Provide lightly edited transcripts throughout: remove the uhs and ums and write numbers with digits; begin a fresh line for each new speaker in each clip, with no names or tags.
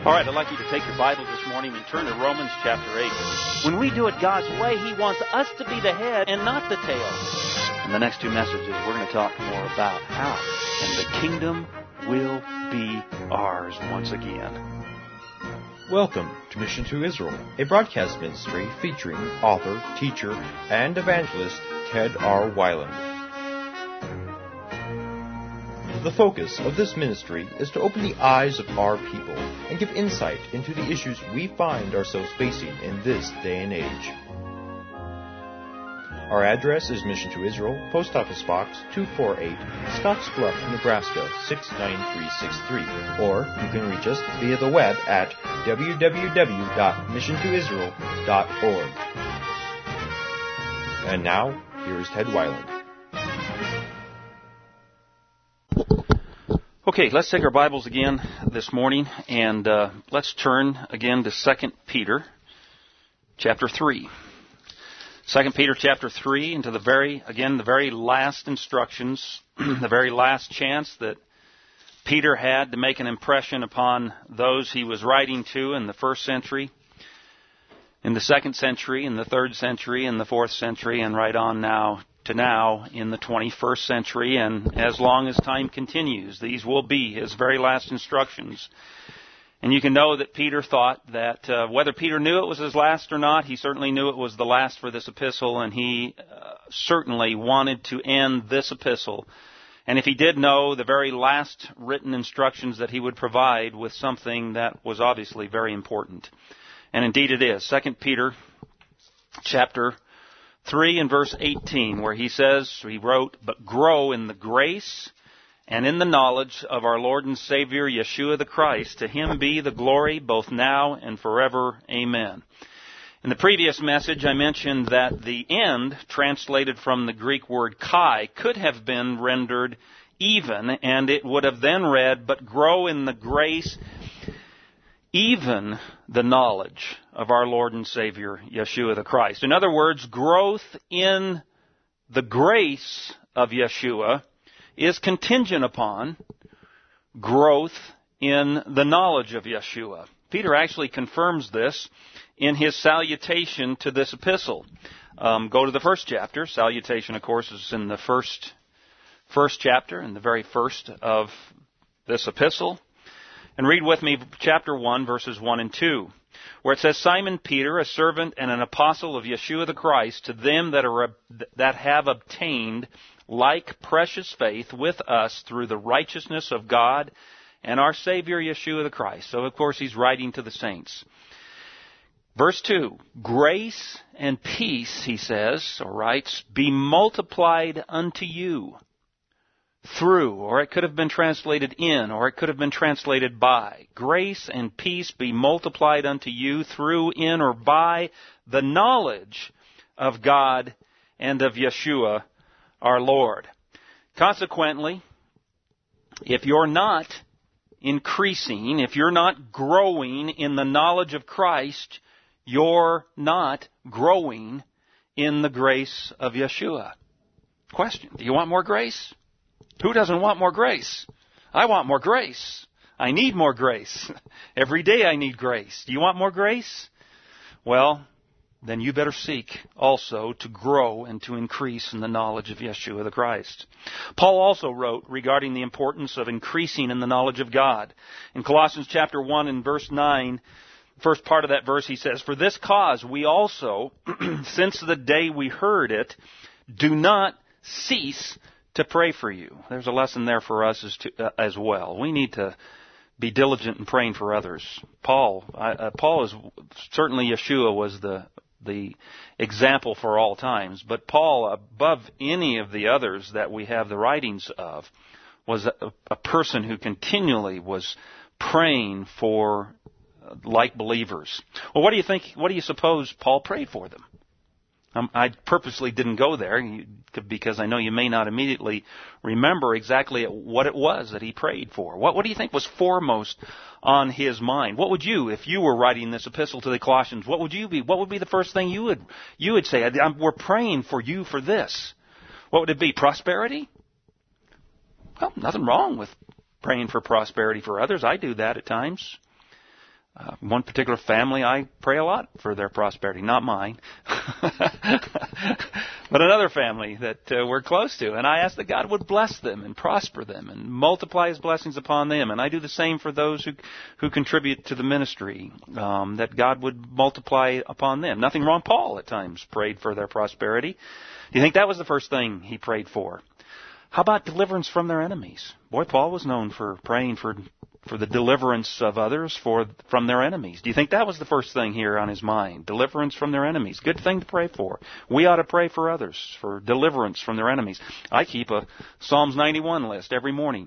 All right, I'd like you to take your Bible this morning and turn to Romans chapter 8. When we do it God's way, He wants us to be the head and not the tail. In the next two messages, we're going to talk more about how, and the kingdom will be ours once again.
Welcome to Mission to Israel, a broadcast ministry featuring author, teacher, and evangelist Ted R. Weiland. The focus of this ministry is to open the eyes of our people and give insight into the issues we find ourselves facing in this day and age. Our address is Mission to Israel, Post Office Box 248, Scottsbluff, Nebraska 69363, or you can reach us via the web at www.missiontoisrael.org. And now, here is Ted Weiland.
Okay, let's take our Bibles again this morning, and let's turn again to 2 Peter chapter 3. 2 Peter chapter 3, into the very last instructions, the very last chance that Peter had to make an impression upon those he was writing to in the first century, in the second century, in the third century, in the fourth century, and right on now in the 21st century, and as long as time continues, these will be his very last instructions. And you can know that Peter thought that whether Peter knew it was his last or not, he certainly knew it was the last for this epistle, and he certainly wanted to end this epistle. And if he did know, the very last written instructions that he would provide with something that was obviously very important. And indeed it is. 2 Peter chapter 3 and verse 18, where he wrote, "But grow in the grace and in the knowledge of our Lord and Savior, Yeshua the Christ. To Him be the glory both now and forever. Amen." In the previous message, I mentioned that the end, translated from the Greek word kai, could have been rendered even, and it would have then read, "But grow in the grace, even the knowledge of our Lord and Savior, Yeshua the Christ." In other words, growth in the grace of Yeshua is contingent upon growth in the knowledge of Yeshua. Peter actually confirms this in his salutation to this epistle. Go to the first chapter. Salutation, of course, is in the first chapter, in the very first of this epistle. And read with me chapter 1, verses 1 and 2, where it says, "Simon Peter, a servant and an apostle of Yeshua the Christ, to them that have obtained like precious faith with us through the righteousness of God and our Savior Yeshua the Christ." So, of course, he's writing to the saints. Verse 2, "Grace and peace," he says, or writes, "be multiplied unto you through," or it could have been translated in, or it could have been translated by. "Grace and peace be multiplied unto you through, in, or by the knowledge of God and of Yeshua our Lord." Consequently, if you're not increasing, if you're not growing in the knowledge of Christ, you're not growing in the grace of Yeshua. Question, do you want more grace? Who doesn't want more grace? I want more grace. I need more grace. Every day I need grace. Do you want more grace? Well, then you better seek also to grow and to increase in the knowledge of Yeshua the Christ. Paul also wrote regarding the importance of increasing in the knowledge of God. In Colossians chapter 1 and verse 9, first part of that verse, he says, "For this cause we also, since the day we heard it, do not cease to pray for you." There's a lesson there for us as well. We need to be diligent in praying for others. Paul is certainly, Yeshua was the example for all times, but Paul, above any of the others that we have the writings of, was a person who continually was praying for like believers. Well, what do you think? What do you suppose Paul prayed for them? I purposely didn't go there because I know you may not immediately remember exactly what it was that he prayed for. What do you think was foremost on his mind? What would you, if you were writing this epistle to the Colossians, what would be the first thing you would say? We're praying for you for this. What would it be? Prosperity? Well, nothing wrong with praying for prosperity for others. I do that at times. One particular family, I pray a lot for their prosperity, not mine, but another family that we're close to. And I ask that God would bless them and prosper them and multiply His blessings upon them. And I do the same for those who contribute to the ministry, that God would multiply upon them. Nothing wrong. Paul at times prayed for their prosperity. Do you think that was the first thing he prayed for? How about deliverance from their enemies? Boy, Paul was known for praying for the deliverance of others from their enemies. Do you think that was the first thing here on his mind? Deliverance from their enemies. Good thing to pray for. We ought to pray for others for deliverance from their enemies. I keep a Psalms 91 list every morning.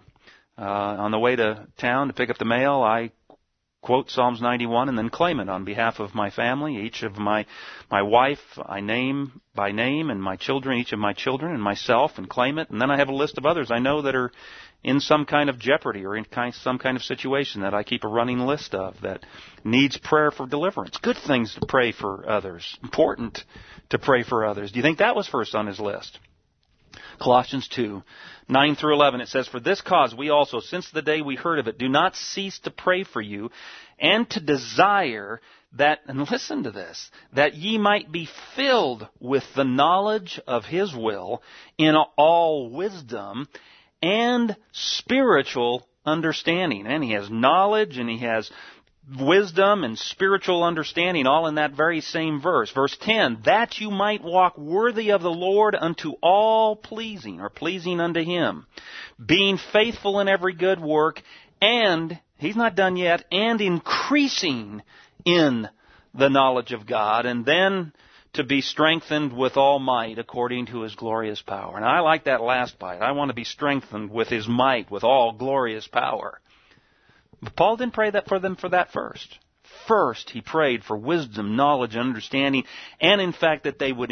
On the way to town to pick up the mail, I quote Psalms 91 and then claim it on behalf of my family. Each of my wife I name by name, and my children, each of my children, and myself, and claim it. And then I have a list of others I know that are in some kind of jeopardy or in some kind of situation that I keep a running list of that needs prayer for deliverance. Good things to pray for others. Important to pray for others. Do you think that was first on his list? Colossians 2, 9 through 11, it says, "For this cause we also, since the day we heard of it, do not cease to pray for you and to desire that," and listen to this, "that ye might be filled with the knowledge of His will in all wisdom and spiritual understanding." And he has knowledge and he has wisdom and spiritual understanding all in that very same verse. Verse 10, "That you might walk worthy of the Lord unto all pleasing," or pleasing unto Him, "being faithful in every good work," and, he's not done yet, "and increasing in the knowledge of God," and then to be strengthened with all might according to His glorious power. And I like that last part. I want to be strengthened with His might, with all glorious power. But Paul didn't pray that for them for that first. First, he prayed for wisdom, knowledge, and understanding, and in fact that they would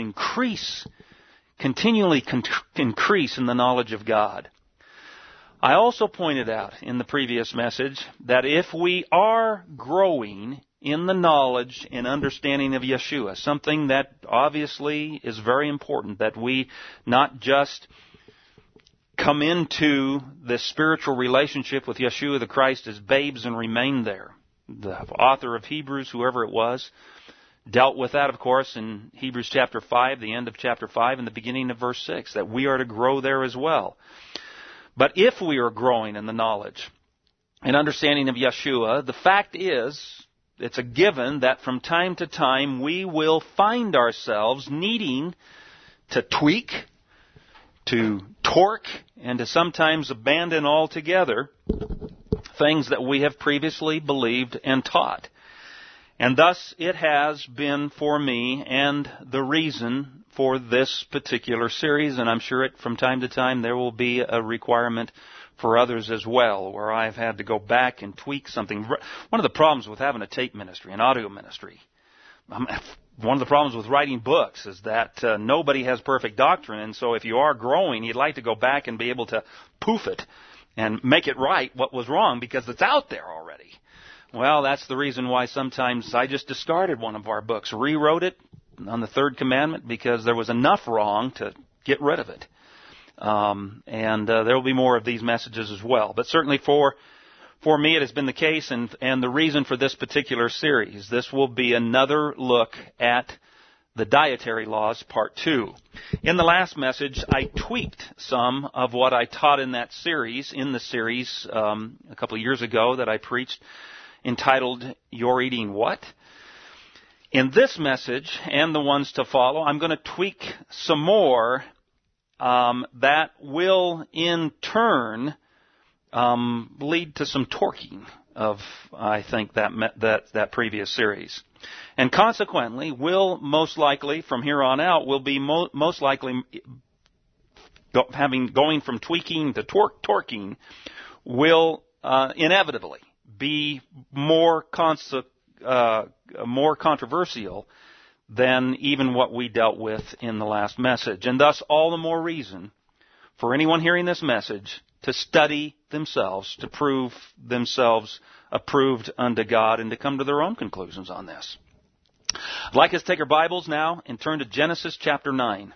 continually increase in the knowledge of God. I also pointed out in the previous message that if we are growing in the knowledge and understanding of Yeshua, something that obviously is very important, that we not just come into this spiritual relationship with Yeshua the Christ as babes and remain there. The author of Hebrews, whoever it was, dealt with that, of course, in Hebrews chapter 5, the end of chapter 5, and the beginning of verse 6, that we are to grow there as well. But if we are growing in the knowledge and understanding of Yeshua, the fact is, it's a given that from time to time we will find ourselves needing to tweak, to torque, and to sometimes abandon altogether things that we have previously believed and taught. And thus it has been for me and the reason for this particular series, and I'm sure from time to time there will be a requirement for others as well, where I've had to go back and tweak something. One of the problems with having a tape ministry, an audio ministry, one of the problems with writing books is that nobody has perfect doctrine, and so if you are growing, you'd like to go back and be able to poof it and make it right what was wrong because it's out there already. Well, that's the reason why sometimes I just discarded one of our books, rewrote it on the third commandment because there was enough wrong to get rid of it. And there will be more of these messages as well. But certainly for me it has been the case, and the reason for this particular series. This will be another look at the dietary laws, part 2. In the last message, I tweaked some of what I taught in that series, a couple of years ago that I preached, entitled, "You're Eating What?" In this message, and the ones to follow, I'm going to tweak some more that will in turn lead to some torquing of, I think, that previous series. And consequently, will most likely, from here on out, will be most likely going from tweaking to torquing will inevitably be more controversial than even what we dealt with in the last message. And thus, all the more reason for anyone hearing this message to study themselves, to prove themselves approved unto God, and to come to their own conclusions on this. I'd like us to take our Bibles now and turn to Genesis chapter 9.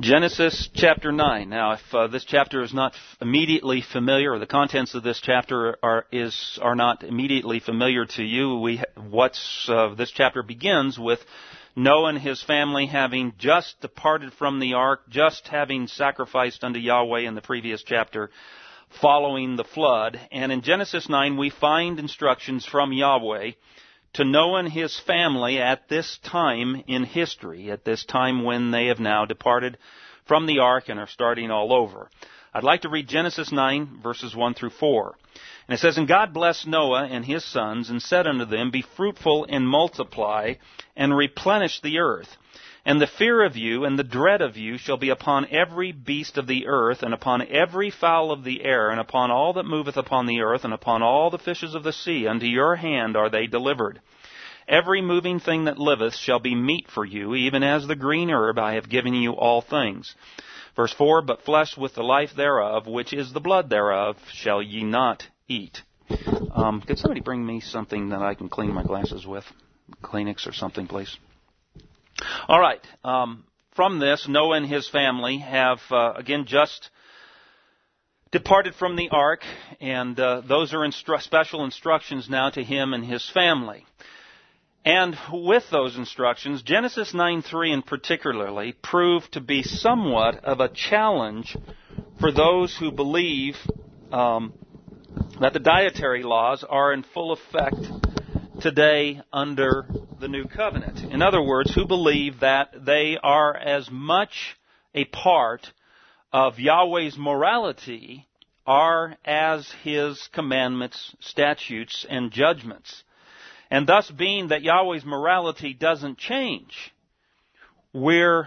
Genesis chapter 9. Now, if this chapter is not immediately familiar, or the contents of this chapter are not immediately familiar to you, this chapter begins with Noah and his family having just departed from the ark, just having sacrificed unto Yahweh in the previous chapter, following the flood. And in Genesis 9, we find instructions from Yahweh to Noah and his family at this time in history, at this time when they have now departed from the ark and are starting all over. I'd like to read Genesis 9, verses 1 through 4. And it says, And God blessed Noah and his sons, and said unto them, Be fruitful and multiply, and replenish the earth. And the fear of you and the dread of you shall be upon every beast of the earth, and upon every fowl of the air, and upon all that moveth upon the earth, and upon all the fishes of the sea. Unto your hand are they delivered. Every moving thing that liveth shall be meat for you, even as the green herb I have given you all things. Verse 4, But flesh with the life thereof, which is the blood thereof, shall ye not eat. Could somebody bring me something that I can clean my glasses with? Kleenex or something, please. All right. From this, Noah and his family have, again, just departed from the ark, and those are special instructions now to him and his family. And with those instructions, Genesis 9:3 in particularly proved to be somewhat of a challenge for those who believe that the dietary laws are in full effect today under the New Covenant. In other words, who believe that they are as much a part of Yahweh's morality are as His commandments, statutes, and judgments. And thus, being that Yahweh's morality doesn't change, because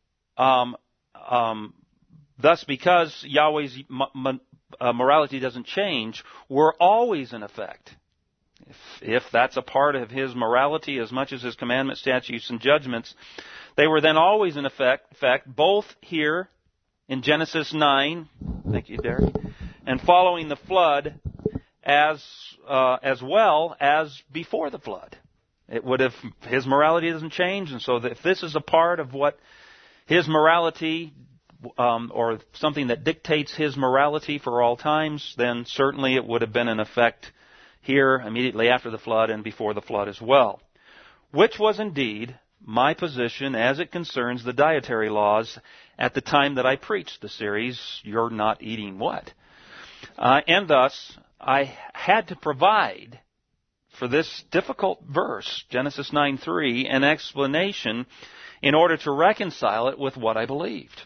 Yahweh's morality doesn't change, we're always in effect. If that's a part of His morality as much as His commandments, statutes, and judgments, they were then always in effect both here in Genesis 9, thank you, Derek, and following the flood, as well as before the flood. It would have, His morality doesn't change, and so if this is a part of what His morality, or something that dictates His morality for all times, then certainly it would have been in effect here immediately after the flood and before the flood as well. Which was indeed my position as it concerns the dietary laws at the time that I preached the series, You're Not Eating What? And thus, I had to provide for this difficult verse, Genesis 9:3, an explanation in order to reconcile it with what I believed.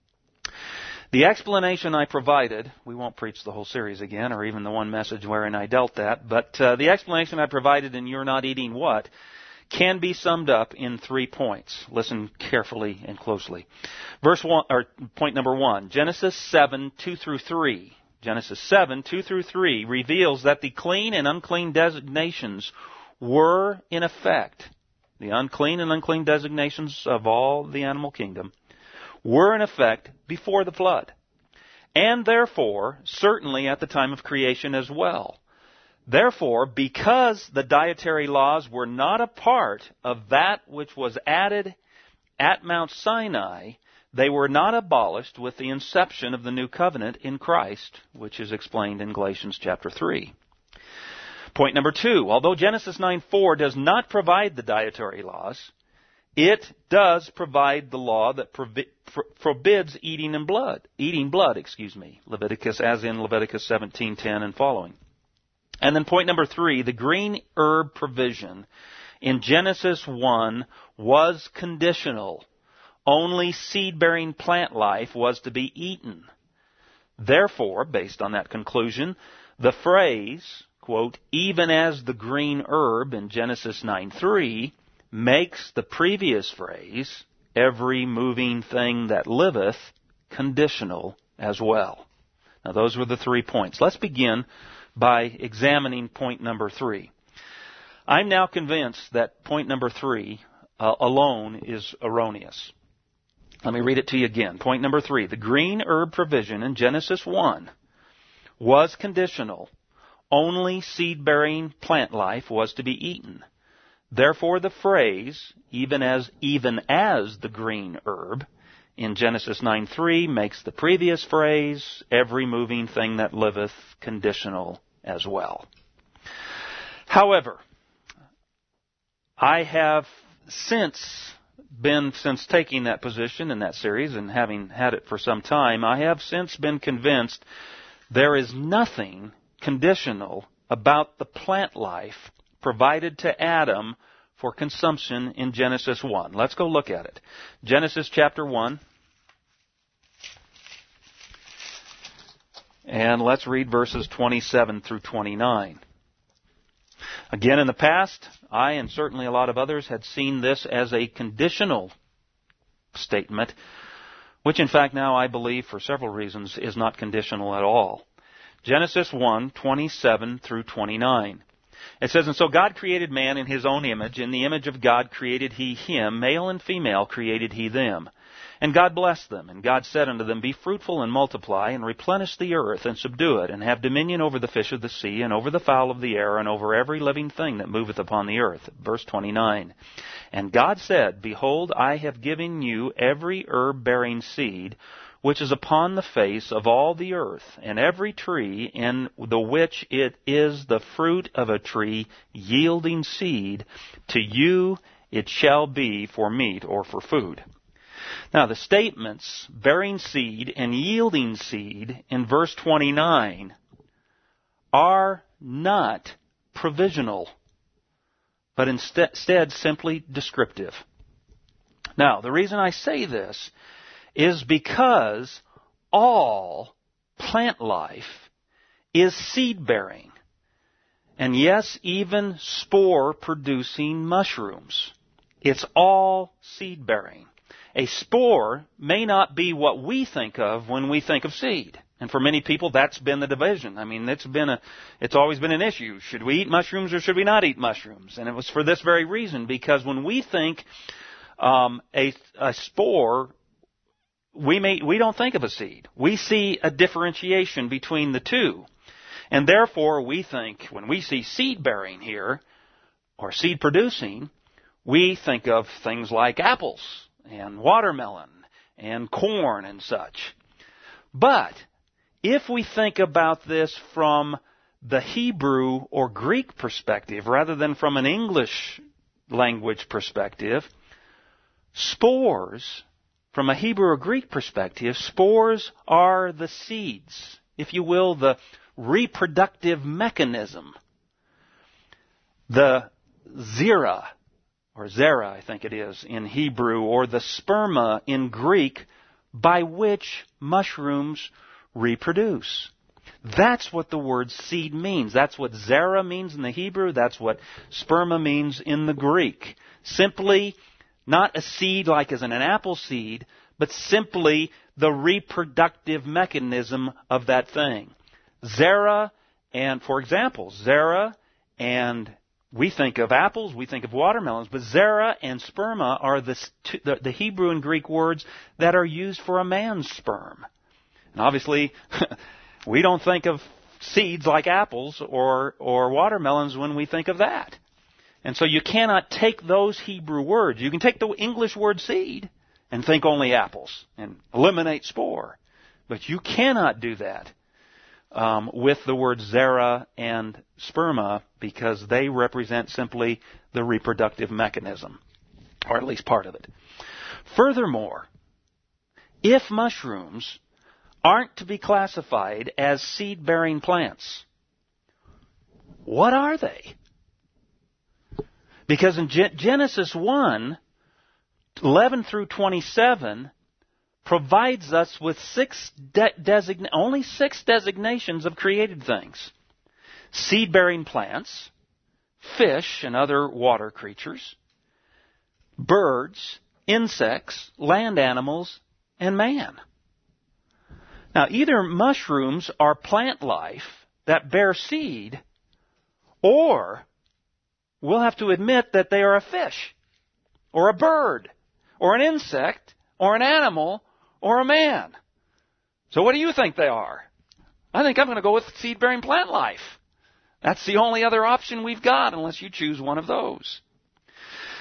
The explanation I provided, we won't preach the whole series again, or even the one message wherein I dealt that, but the explanation I provided in You're Not Eating What can be summed up in 3 points. Listen carefully and closely. Point number 1, Genesis 7:2 through 3. Genesis 7:2 through 3 reveals that the clean and unclean designations were in effect. The unclean and unclean designations of all the animal kingdom were in effect before the flood, and therefore certainly at the time of creation as well. Therefore, because the dietary laws were not a part of that which was added at Mount Sinai, they were not abolished with the inception of the new covenant in Christ, which is explained in Galatians chapter 3. Point number 2, although Genesis 9:4 does not provide the dietary laws, it does provide the law that forbids eating blood, Leviticus, as in Leviticus 17:10 and following. And then point number 3, the green herb provision in Genesis 1 was conditional. Only seed-bearing plant life was to be eaten. Therefore, based on that conclusion, the phrase, quote, even as the green herb in Genesis 9:3, makes the previous phrase, every moving thing that liveth, conditional as well. Now, those were the 3 points. Let's begin by examining point number 3. I'm now convinced that point number 3 alone is erroneous. Let me read it to you again. Point number 3. The green herb provision in Genesis 1 was conditional. Only seed-bearing plant life was to be eaten. Therefore the phrase, even as the green herb, in Genesis 9:3 makes the previous phrase, every moving thing that liveth, conditional as well. However, I have since taking that position in that series and having had it for some time, I have since been convinced there is nothing conditional about the plant life provided to Adam for consumption in Genesis 1. Let's go look at it. Genesis chapter 1. And let's read verses 27 through 29. Again, in the past, I and certainly a lot of others had seen this as a conditional statement, which in fact now I believe for several reasons is not conditional at all. Genesis 1, 27 through 29. It says, "And so God created man in His own image. In the image of God created He him. Male and female created He them. And God blessed them. And God said unto them, Be fruitful and multiply, and replenish the earth, and subdue it, and have dominion over the fish of the sea, and over the fowl of the air, and over every living thing that moveth upon the earth." Verse 29. "And God said, Behold, I have given you every herb bearing seed, which is upon the face of all the earth, and every tree in the which it is the fruit of a tree yielding seed, to you it shall be for meat," or for food. Now, the statements bearing seed and yielding seed in verse 29 are not provisional, but instead simply descriptive. Now, the reason I say this is because all plant life is seed-bearing. And yes, even spore-producing mushrooms. It's all seed-bearing. A spore may not be what we think of when we think of seed. And for many people, that's been the division. I mean, it's always been an issue. Should we eat mushrooms or should we not eat mushrooms? And it was for this very reason, because when we think a spore, we don't think of a seed. We see a differentiation between the two. And therefore, we think, when we see seed bearing here, or seed producing, we think of things like apples and watermelon and corn and such. But if we think about this from the Hebrew or Greek perspective rather than from an English language perspective, spores, from a Hebrew or Greek perspective, spores are the seeds, if you will, the reproductive mechanism, the zera, or zera, I think it is, in Hebrew, or the sperma in Greek, by which mushrooms reproduce. That's what the word seed means. That's what zera means in the Hebrew. That's what sperma means in the Greek. Simply, not a seed like as in an apple seed, but simply the reproductive mechanism of that thing. Zera, and for example, zera and we think of apples, we think of watermelons, but zera and sperma are the Hebrew and Greek words that are used for a man's sperm. And obviously, we don't think of seeds like apples or watermelons when we think of that. And so you cannot take those Hebrew words. You can take the English word seed and think only apples and eliminate spore. But you cannot do that with the words zera and sperma, because they represent simply the reproductive mechanism, or at least part of it. Furthermore, if mushrooms aren't to be classified as seed-bearing plants, what are they? Because in Genesis 1, 11 through 27, provides us with only six designations of created things. Seed-bearing plants, fish and other water creatures, birds, insects, land animals, and man. Now, either mushrooms are plant life that bear seed, or we'll have to admit that they are a fish, or a bird, or an insect, or an animal, or a man. So what do you think they are? I think I'm going to go with seed-bearing plant life. That's the only other option we've got, unless you choose one of those.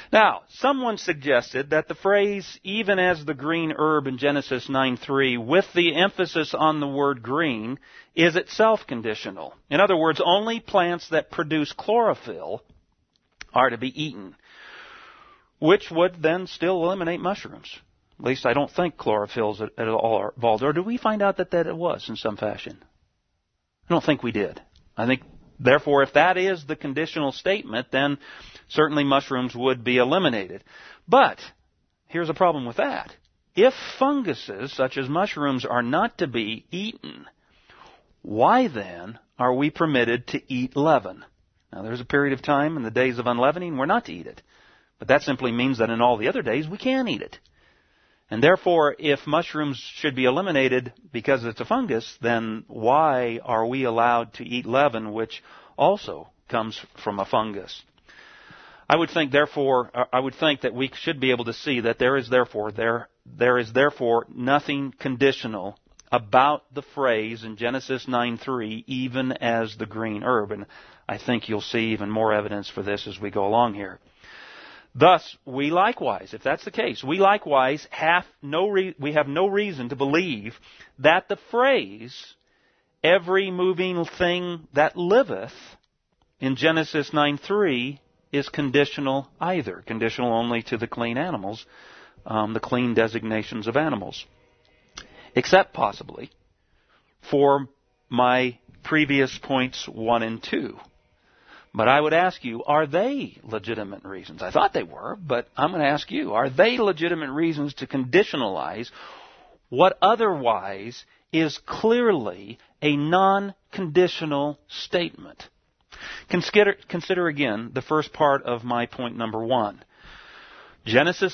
Now, someone suggested that the phrase, even as the green herb in Genesis 9:3, with the emphasis on the word green, is itself conditional. In other words, only plants that produce chlorophyll are to be eaten, which would then still eliminate mushrooms. At least I don't think chlorophyll is at all involved. Or do we find out that it was in some fashion? I don't think we did. I think, therefore, if that is the conditional statement, then certainly mushrooms would be eliminated. But here's a problem with that. If funguses, such as mushrooms, are not to be eaten, why then are we permitted to eat leaven? Now, there's a period of time in the days of unleavening we're not to eat it. But that simply means that in all the other days we can eat it. And therefore, if mushrooms should be eliminated because it's a fungus, then why are we allowed to eat leaven, which also comes from a fungus? I would think that we should be able to see that there is therefore nothing conditional about the phrase in Genesis 9:3, even as the green herb. And I think you'll see even more evidence for this as we go along here. Thus, we likewise, if that's the case, we have no reason to believe that the phrase, every moving thing that liveth, in Genesis 9:3, is conditional either. Conditional only to the clean animals, the clean designations of animals. Except possibly for my previous points 1 and 2. But I would ask you, are they legitimate reasons? I thought they were, but I'm going to ask you, are they legitimate reasons to conditionalize what otherwise is clearly a non-conditional statement? Consider again the first part of my point number 1. Genesis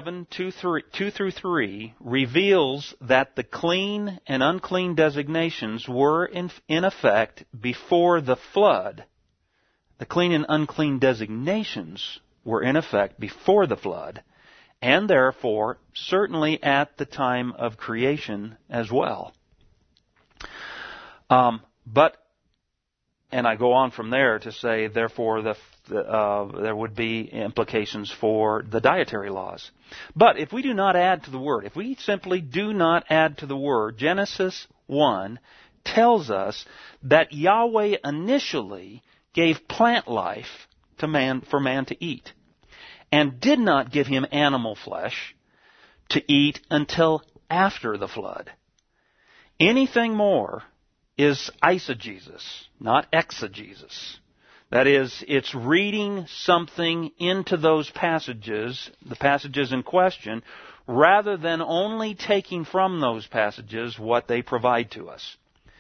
7:2-3 reveals that the clean and unclean designations were in effect before the flood. The clean and unclean designations were in effect before the flood, and therefore certainly at the time of creation as well. And I go on from there to say, therefore, there would be implications for the dietary laws. But if we do not add to the word, if we simply do not add to the word, Genesis 1 tells us that Yahweh initially gave plant life to man for man to eat, and did not give him animal flesh to eat until after the flood. Anything more is eisegesis, not exegesis. That is, it's reading something into those passages, the passages in question, rather than only taking from those passages what they provide to us.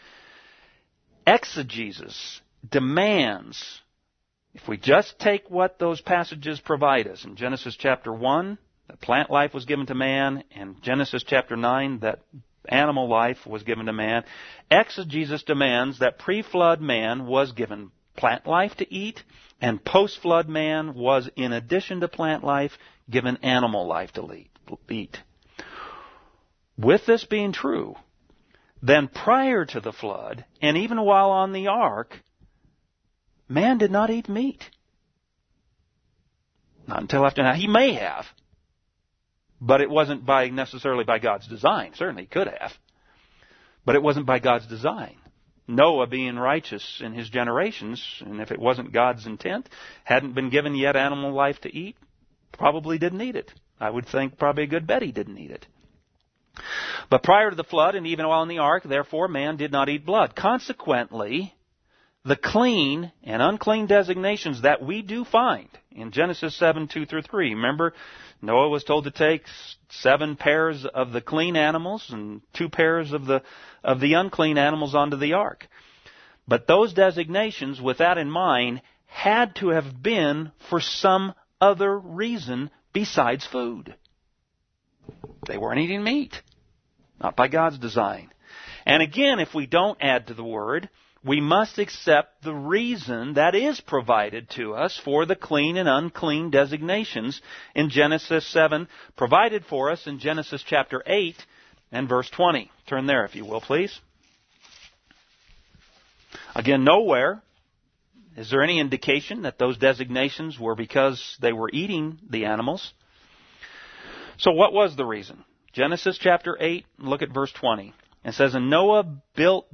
Exegesis demands, if we just take what those passages provide us, in Genesis chapter 1, that plant life was given to man, and Genesis chapter 9, that animal life was given to man, exegesis demands that pre-flood man was given plant life to eat, and post-flood man was, in addition to plant life, given animal life to eat. With this being true, then prior to the flood, and even while on the ark, man did not eat meat. Not until after. Now, he may have, but it wasn't necessarily by God's design. Certainly he could have, but it wasn't by God's design. Noah, being righteous in his generations, and if it wasn't God's intent, hadn't been given yet animal life to eat, probably didn't eat it. I would think probably a good bet he didn't eat it. But prior to the flood, and even while in the ark, therefore man did not eat blood. Consequently, the clean and unclean designations that we do find in Genesis 7:2-3. Remember, Noah was told to take 7 pairs of the clean animals and 2 pairs of the unclean animals onto the ark. But those designations, with that in mind, had to have been for some other reason besides food. They weren't eating meat, not by God's design. And again, if we don't add to the word, we must accept the reason that is provided to us for the clean and unclean designations in Genesis 7, provided for us in Genesis chapter 8 and verse 20. Turn there, if you will, please. Again, nowhere Is there any indication that those designations were because they were eating the animals? So what was the reason? Genesis chapter 8, look at verse 20. It says, and Noah built,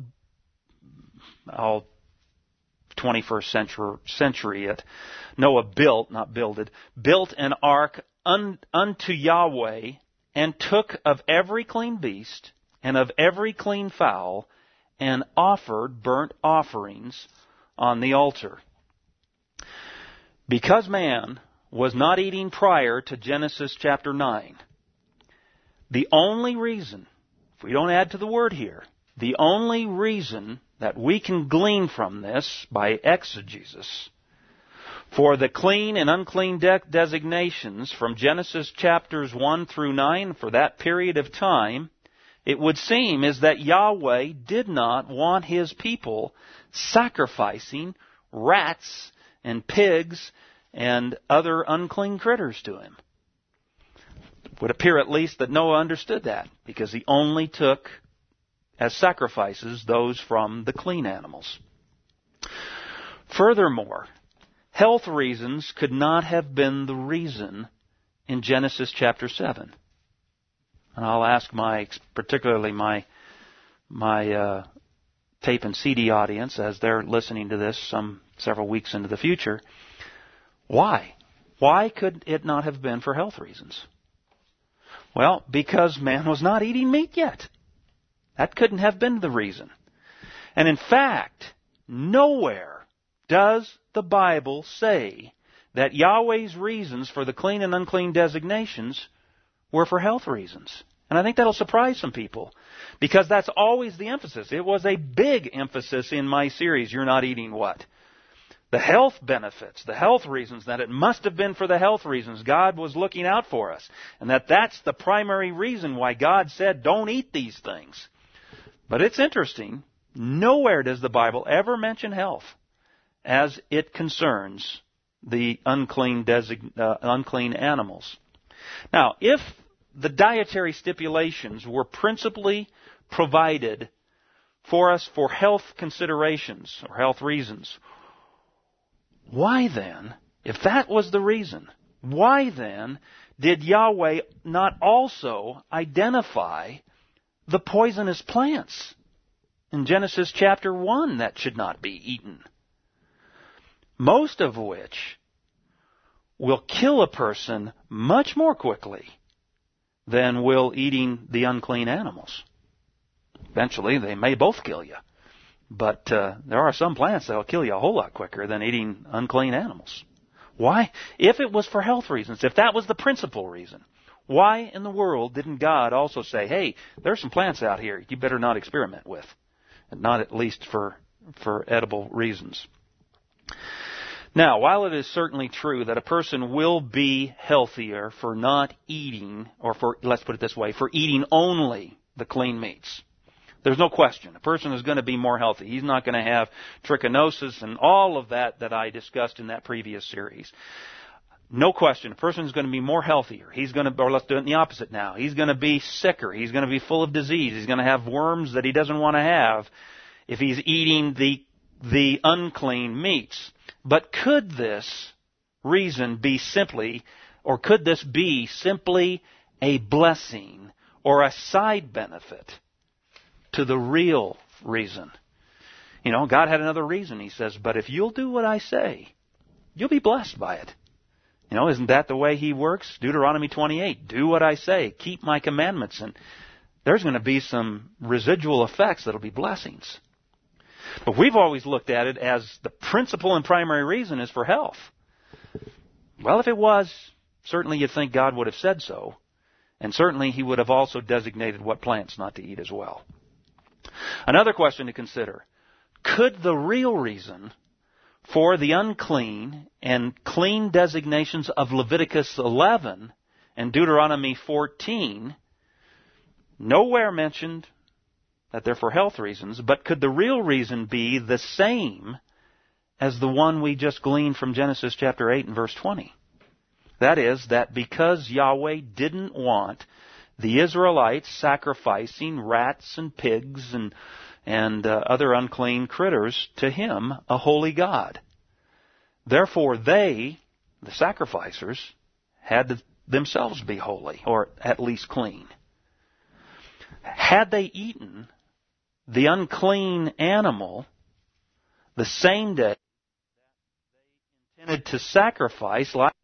21st century it, Noah built, not builded, built an ark unto Yahweh, and took of every clean beast, and of every clean fowl, and offered burnt offerings on the altar. Because man was not eating prior to Genesis chapter 9, the only reason, if we don't add to the word here, the only reason that we can glean from this by exegesis for the clean and unclean designations from Genesis chapters 1 through 9 for that period of time, it would seem is that Yahweh did not want His people sacrificing rats and pigs and other unclean critters to Him. It would appear at least that Noah understood that, because he only took as sacrifices those from the clean animals. Furthermore, health reasons could not have been the reason in Genesis chapter 7. And I'll ask particularly my tape and CD audience, as they're listening to this several weeks into the future, why? Why could it not have been for health reasons? Well, because man was not eating meat yet. That couldn't have been the reason. And in fact, nowhere does the Bible say that Yahweh's reasons for the clean and unclean designations were for health reasons. And I think that'll surprise some people, because that's always the emphasis. It was a big emphasis in my series, You're Not Eating What? The health benefits, the health reasons, that it must have been for the health reasons. God was looking out for us. And that's the primary reason why God said, don't eat these things. But it's interesting, nowhere does the Bible ever mention health as it concerns the unclean animals. Now, if the dietary stipulations were principally provided for us for health considerations or health reasons, why then, if that was the reason, why then did Yahweh not also identify the poisonous plants in Genesis chapter 1 that should not be eaten? Most of which will kill a person much more quickly than will eating the unclean animals. Eventually, they may both kill you. But there are some plants that will kill you a whole lot quicker than eating unclean animals. Why? If it was for health reasons, if that was the principal reason, why in the world didn't God also say, hey, there's some plants out here you better not experiment with, and not at least for edible reasons? Now, while it is certainly true that a person will be healthier for not eating, or let's put it this way, for eating only the clean meats, there's no question. A person is going to be more healthy. He's not going to have trichinosis and all of that I discussed in that previous series. No question. A person is going to be more healthier. Or let's do it in the opposite now. He's going to be sicker. He's going to be full of disease. He's going to have worms that he doesn't want to have if he's eating the unclean meats. But could this reason be simply a blessing or a side benefit to the real reason? God had another reason. He says, but if you'll do what I say, you'll be blessed by it. Isn't that the way He works? Deuteronomy 28, do what I say, keep my commandments, and there's going to be some residual effects that'll be blessings. But we've always looked at it as the principal and primary reason is for health. Well, if it was, certainly you'd think God would have said so, and certainly He would have also designated what plants not to eat as well. Another question to consider: could the real reason for the unclean and clean designations of Leviticus 11 and Deuteronomy 14, nowhere mentioned that they're for health reasons, but could the real reason be the same as the one we just gleaned from Genesis chapter 8 and verse 20? That is, that because Yahweh didn't want the Israelites sacrificing rats and pigs and other unclean critters to Him, a holy God. Therefore they, the sacrificers, had to themselves be holy, or at least clean. Had they eaten the unclean animal the same day they intended to sacrifice, like,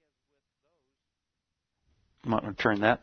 I'm going to turn that.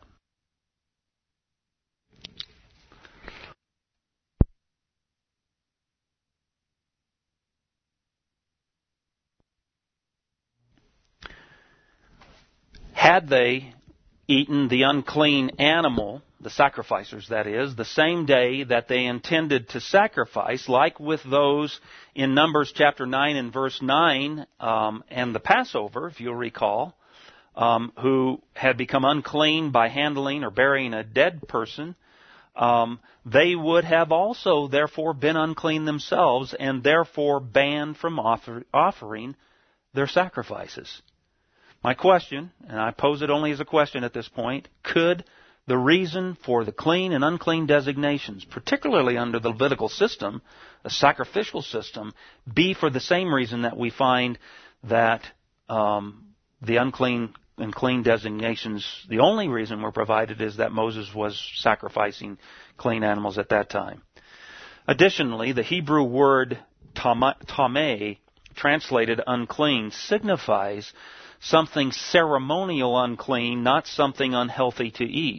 Had they eaten the unclean animal, the sacrificers that is, the same day that they intended to sacrifice, like with those in Numbers chapter 9 and verse 9, and the Passover, if you'll recall, who had become unclean by handling or burying a dead person, they would have also therefore been unclean themselves and therefore banned from offering their sacrifices. My question, and I pose it only as a question at this point, could the reason for the clean and unclean designations, particularly under the Levitical system, a sacrificial system, be for the same reason that we find that the unclean and clean designations, the only reason were provided is that Moses was sacrificing clean animals at that time? Additionally, the Hebrew word tameh, translated unclean, signifies something ceremonial unclean, not something unhealthy to eat.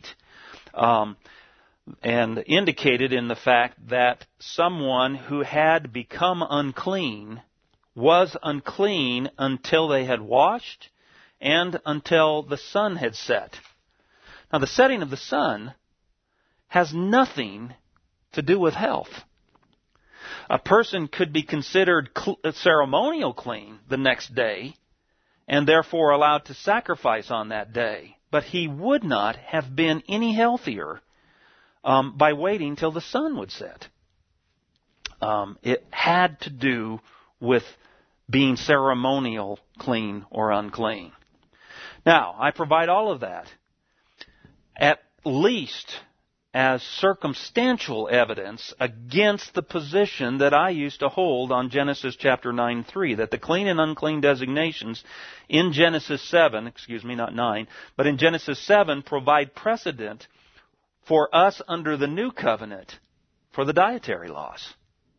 And indicated in the fact that someone who had become unclean was unclean until they had washed and until the sun had set. Now, the setting of the sun has nothing to do with health. A person could be considered ceremonial clean the next day and therefore allowed to sacrifice on that day. But he would not have been any healthier by waiting till the sun would set. It had to do with being ceremonial clean or unclean. Now, I provide all of that at least as circumstantial evidence against the position that I used to hold on Genesis chapter 9:3, that the clean and unclean designations in Genesis 7, not 9, but in Genesis 7 provide precedent for us under the new covenant for the dietary laws.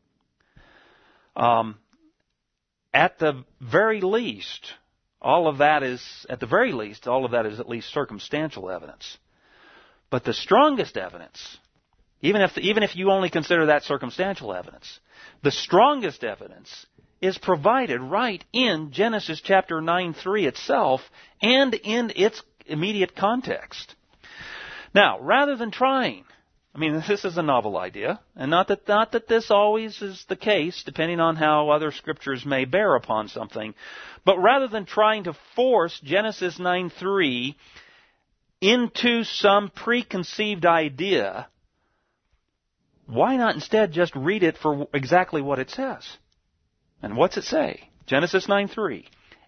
At the very least, all of that is at least circumstantial evidence. But the strongest evidence, even if you only consider that circumstantial evidence, the strongest evidence is provided right in Genesis chapter 9:3 itself and in its immediate context. Now, rather than trying, this is a novel idea, and not that this always is the case, depending on how other scriptures may bear upon something, but rather than trying to force Genesis 9:3 into some preconceived idea, why not instead just read it for exactly what it says? And what's it say? Genesis 9:3.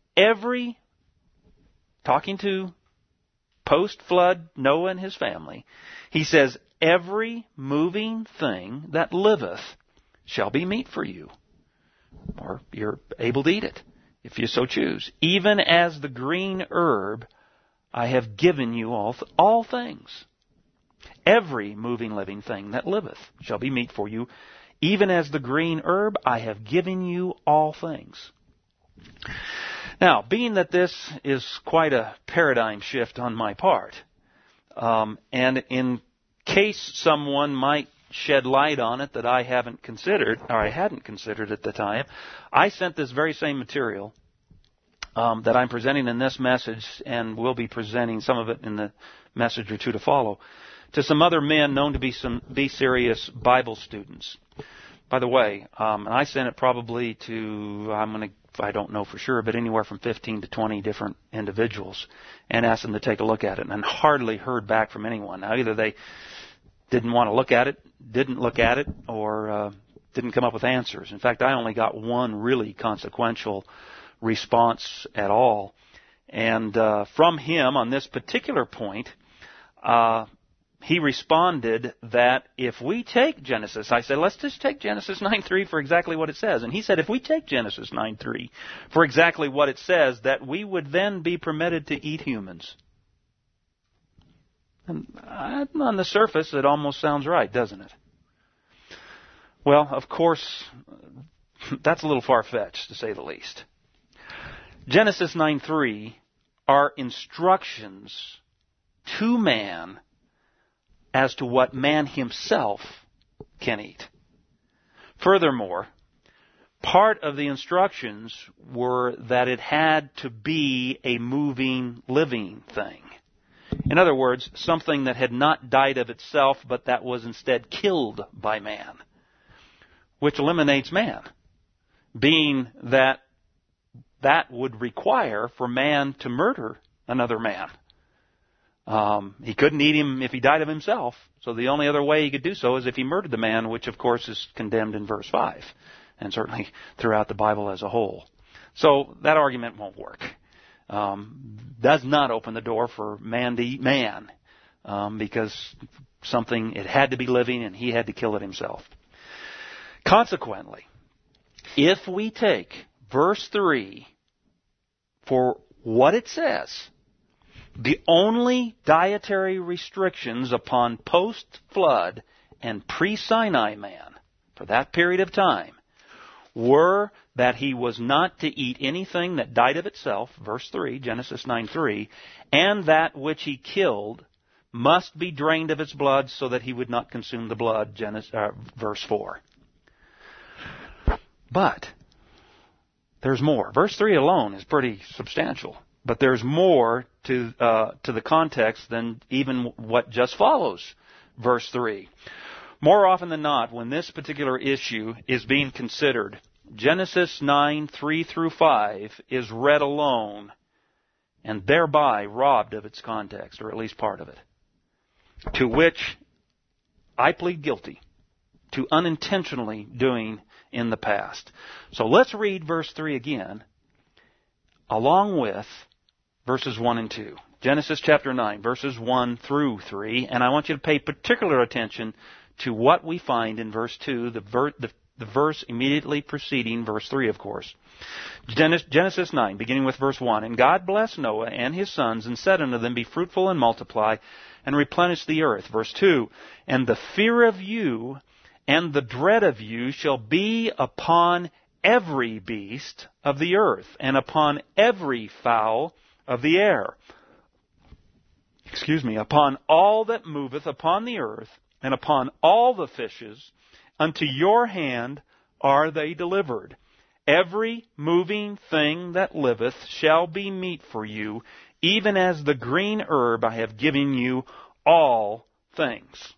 Talking to post-flood Noah and his family, he says, every moving thing that liveth shall be meat for you. Or you're able to eat it, if you so choose. Even as the green herb, I have given you all things. Every moving living thing that liveth shall be meat for you. Even as the green herb, I have given you all things. Now, being that this is quite a paradigm shift on my part, and in case someone might shed light on it that I hadn't considered at the time, I sent this very same material that I'm presenting in this message, and will be presenting some of it in the message or two to follow, to some other men known to be serious Bible students. By the way, and I sent it probably to, I don't know for sure, but anywhere from 15 to 20 different individuals, and asked them to take a look at it, and hardly heard back from anyone. Now, either they didn't want to look at it, didn't look at it, or didn't come up with answers. In fact, I only got one really consequential response at all. And from him on this particular point, he responded that if we take Genesis, I said, let's just take Genesis 9:3 for exactly what it says. And he said, if we take Genesis 9:3 for exactly what it says, that we would then be permitted to eat humans. And on the surface, it almost sounds right, doesn't it? Well, of course, that's a little far-fetched, to say the least. Genesis 9:3 are instructions to man as to what man himself can eat. Furthermore, part of the instructions were that it had to be a moving, living thing. In other words, something that had not died of itself, but that was instead killed by man, which eliminates man, being that would require for man to murder another man. He couldn't eat him if he died of himself, so the only other way he could do so is if he murdered the man, which of course is condemned in verse 5, and certainly throughout the Bible as a whole. So that argument won't work. Does not open the door for man to eat man, because it had to be living and he had to kill it himself. Consequently, if we take verse 3 for what it says, the only dietary restrictions upon post-flood and pre-Sinai man for that period of time were that he was not to eat anything that died of itself, verse 3, Genesis 9:3, and that which he killed must be drained of its blood so that he would not consume the blood, verse 4. But there's more. Verse 3 alone is pretty substantial. But there's more to the context than even what just follows verse 3. More often than not, when this particular issue is being considered, Genesis 9:3 through 5 is read alone and thereby robbed of its context, or at least part of it. To which I plead guilty to unintentionally doing in the past. So let's read verse 3 again, along with verses 1 and 2. Genesis chapter 9, verses 1 through 3. And I want you to pay particular attention to what we find in verse 2, the verse immediately preceding verse 3, of course. Genesis 9, beginning with verse 1. And God blessed Noah and his sons, and said unto them, Be fruitful and multiply, and replenish the earth. Verse 2. And the fear of you and the dread of you shall be upon every beast of the earth, and upon every fowl of the air. Upon all that moveth upon the earth, and upon all the fishes, unto your hand are they delivered. Every moving thing that liveth shall be meat for you, even as the green herb I have given you all things.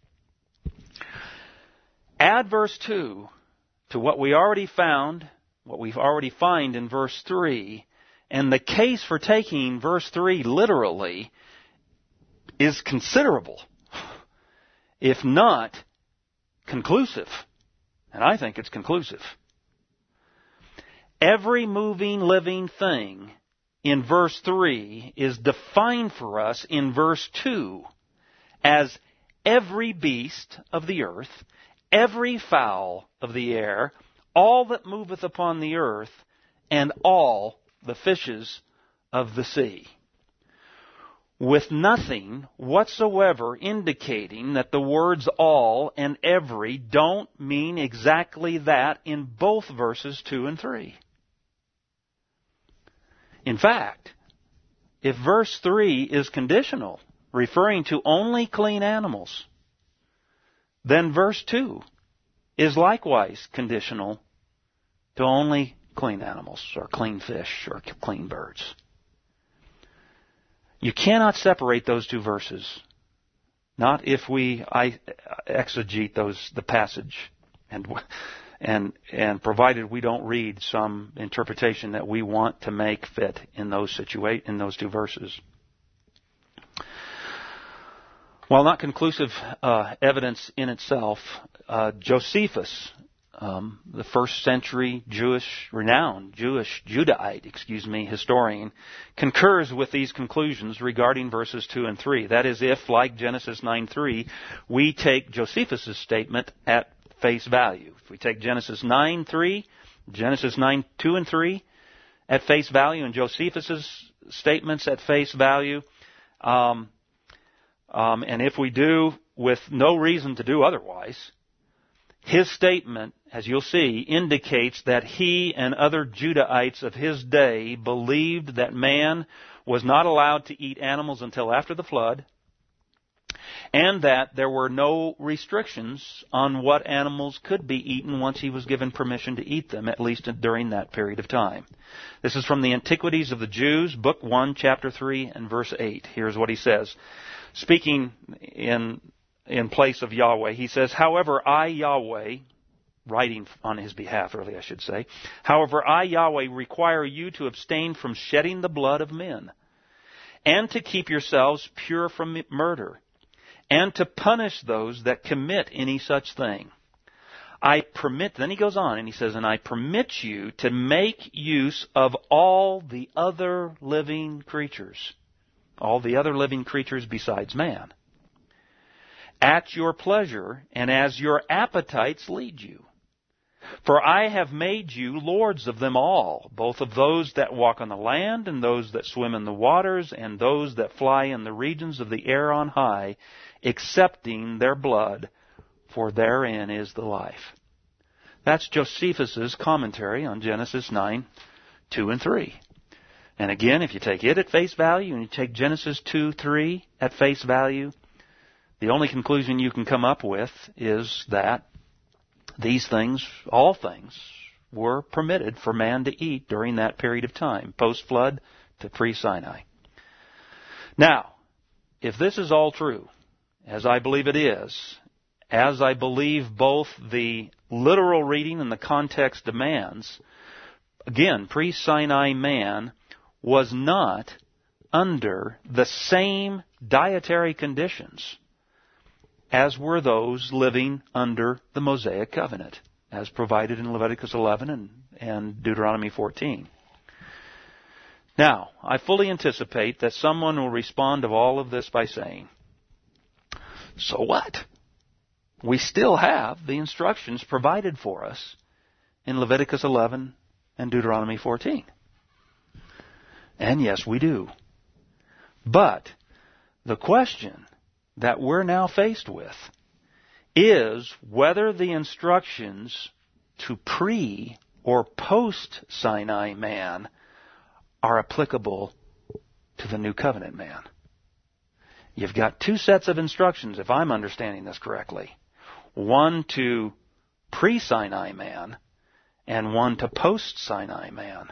Add verse 2 to what we already found, what we've already find in verse 3, and the case for taking verse 3 literally is considerable, if not conclusive. And I think it's conclusive. Every moving, living thing in verse 3 is defined for us in verse 2 as every beast of the earth, every fowl of the air, all that moveth upon the earth, and all the fishes of the sea. With nothing whatsoever indicating that the words all and every don't mean exactly that in both verses 2 and 3. In fact, if verse 3 is conditional, referring to only clean animals, then verse 2 is likewise conditional to only clean animals, or clean fish, or clean birds. You cannot separate those two verses, not if we exegete the passage, and provided we don't read some interpretation that we want to make fit in those two verses. While not conclusive evidence in itself, Josephus the first century renowned Jewish Judahite, historian, concurs with these conclusions regarding verses 2 and 3. That is, if, like Genesis 9:3, we take Josephus' statement at face value. If we take Genesis 9:3, Genesis 9:2 and 3 at face value, and Josephus' statements at face value, and if we do with no reason to do otherwise, his statement, as you'll see, indicates that he and other Judahites of his day believed that man was not allowed to eat animals until after the flood, and that there were no restrictions on what animals could be eaten once he was given permission to eat them, at least during that period of time. This is from the Antiquities of the Jews, Book 1, Chapter 3, and verse 8. Here's what he says. Speaking in place of Yahweh, he says, "However, I, Yahweh," writing on his behalf, really, I should say, "However, I, Yahweh, require you to abstain from shedding the blood of men, and to keep yourselves pure from murder, and to punish those that commit any such thing. Then he goes on and he says, "And I permit you to make use of all the other living creatures," all the other living creatures besides man, "at your pleasure and as your appetites lead you. For I have made you lords of them all, both of those that walk on the land and those that swim in the waters and those that fly in the regions of the air on high, accepting their blood, for therein is the life." That's Josephus' commentary on Genesis 9:2 and 3. And again, if you take it at face value and you take Genesis 2:3 at face value, the only conclusion you can come up with is that these things, all things, were permitted for man to eat during that period of time, post-flood to pre-Sinai. Now, if this is all true, as I believe it is, as I believe both the literal reading and the context demands, again, pre-Sinai man was not under the same dietary conditions as were those living under the Mosaic covenant, as provided in Leviticus 11 and Deuteronomy 14. Now, I fully anticipate that someone will respond to all of this by saying, "So what? We still have the instructions provided for us in Leviticus 11 and Deuteronomy 14. And yes, we do. But the question that we're now faced with is whether the instructions to pre- or post-Sinai man are applicable to the New Covenant man. You've got two sets of instructions, if I'm understanding this correctly. One to pre-Sinai man and one to post-Sinai man.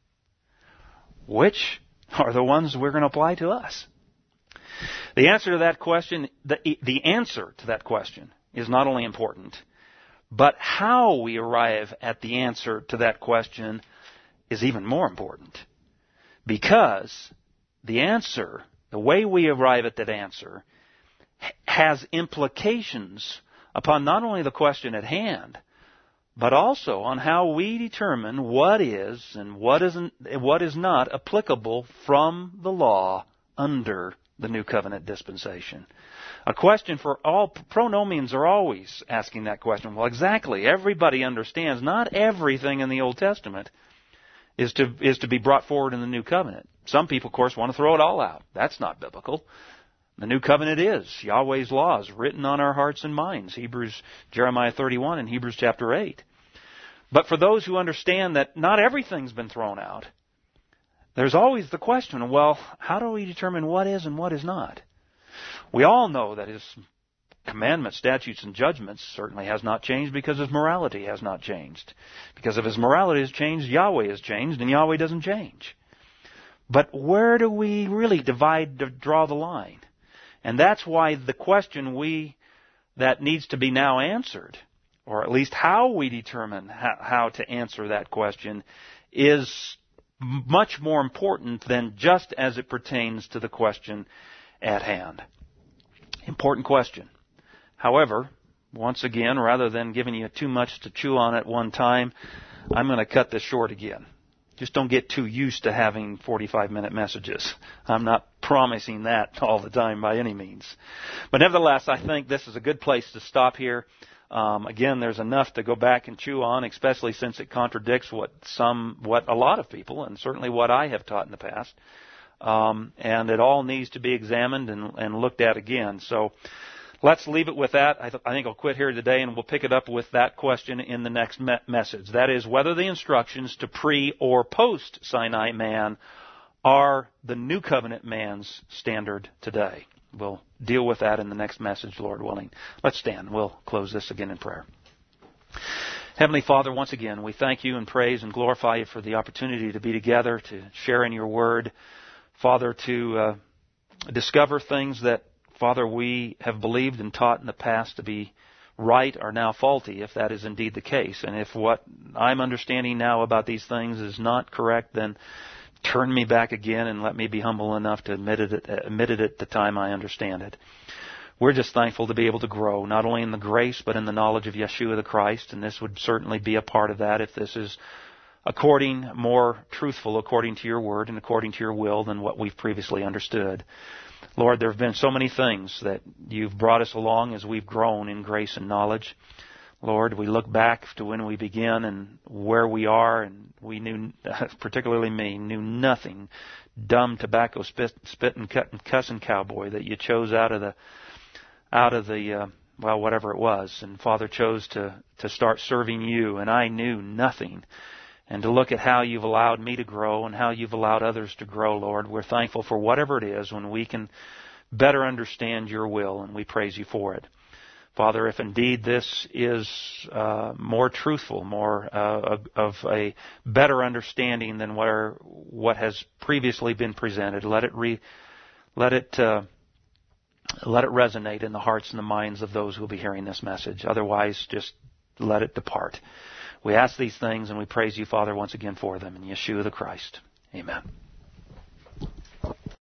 Which are the ones we're going to apply to us? The answer to that question, the answer to that question is not only important, but how we arrive at the answer to that question is even more important. Because the answer, the way we arrive at that answer, has implications upon not only the question at hand, but also on how we determine what is and what is not applicable from the law under the New Covenant dispensation. A question for all pronomians are always asking that question. Well, exactly. Everybody understands not everything in the Old Testament is to be brought forward in the New Covenant. Some people, of course, want to throw it all out. That's not biblical. The New Covenant is Yahweh's laws written on our hearts and minds. Jeremiah 31 and Hebrews chapter 8. But for those who understand that not everything's been thrown out, there's always the question, well, how do we determine what is and what is not? We all know that His commandments, statutes, and judgments certainly has not changed because His morality has not changed. Because if His morality has changed, Yahweh has changed, and Yahweh doesn't change. But where do we really draw the line? And that's why the question that needs to be now answered, or at least how we determine how to answer that question, is much more important than just as it pertains to the question at hand. Important question. However, once again, rather than giving you too much to chew on at one time, I'm going to cut this short again. Just don't get too used to having 45-minute messages. I'm not promising that all the time by any means. But nevertheless, I think this is a good place to stop here. Again, there's enough to go back and chew on, especially since it contradicts what a lot of people, and certainly what I have taught in the past. And it all needs to be examined and looked at again. So let's leave it with that. I think I'll quit here today, and we'll pick it up with that question in the next message. That is, whether the instructions to pre- or post-Sinai man are the New Covenant man's standard today. We'll deal with that in the next message, Lord willing. Let's stand. We'll close this again in prayer. Heavenly Father, once again, we thank you and praise and glorify you for the opportunity to be together, to share in your word. Father, to discover things that, Father, we have believed and taught in the past to be right are now faulty, if that is indeed the case. And if what I'm understanding now about these things is not correct, then turn me back again and let me be humble enough to admit it at the time I understand it. We're just thankful to be able to grow, not only in the grace, but in the knowledge of Yeshua the Christ. And this would certainly be a part of that if this is more truthful according to your word and according to your will than what we've previously understood. Lord, there have been so many things that you've brought us along as we've grown in grace and knowledge. Lord, we look back to when we began and where we are, and we knew, particularly me, knew nothing. Dumb tobacco spitting, cussing cowboy that you chose out of the whatever it was. And Father chose to start serving you, and I knew nothing. And to look at how you've allowed me to grow and how you've allowed others to grow, Lord, we're thankful for whatever it is when we can better understand your will, and we praise you for it. Father, if indeed this is more truthful, more of a better understanding than what has previously been presented, let it resonate in the hearts and the minds of those who will be hearing this message. Otherwise, just let it depart. We ask these things and we praise you, Father, once again for them. In Yeshua the Christ. Amen.